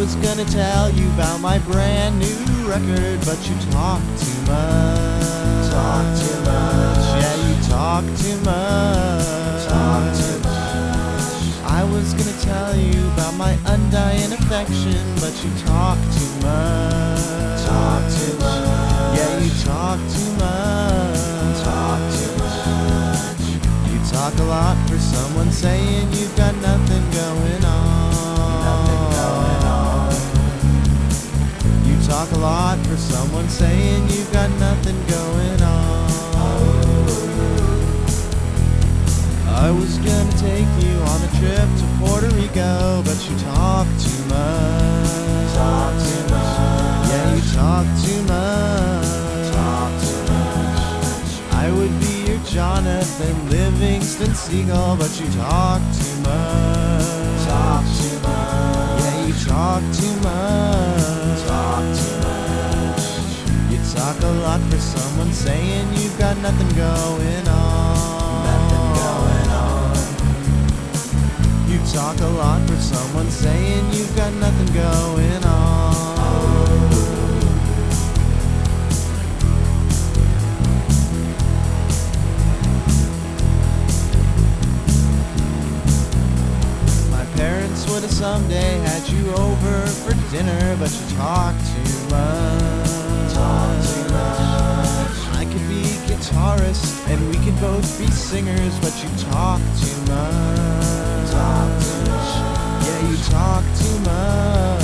was gonna tell you about my brand new record, but you talk too much. Talk too much. Yeah, you talk too much. Talk too much. I was gonna tell you about my undying affection, but you talk too much. Talk too much. Yeah, you talk too much. Talk too much. You talk a lot for someone saying you've got nothing going on. Nothing going on. You talk a lot for someone saying you've got nothing going on. I was gonna take you on a trip to Puerto Rico, but you talk too much. Talk too much. Yeah, you talk too much. Talk too much. I would be your Jonathan Livingston Seagull, but you talk too much. Talk too much. Yeah, you talk too much. Talk too much. You talk a lot for someone saying you've got nothing going on. Nothing going on. You talk a lot for someone saying you've got nothing going on. My parents would have someday had you over for dinner, but you talk too much. Talk too much. I could be guitarist and we could both be singers, but you talk too much. Talk too much. Yeah, you talk too much.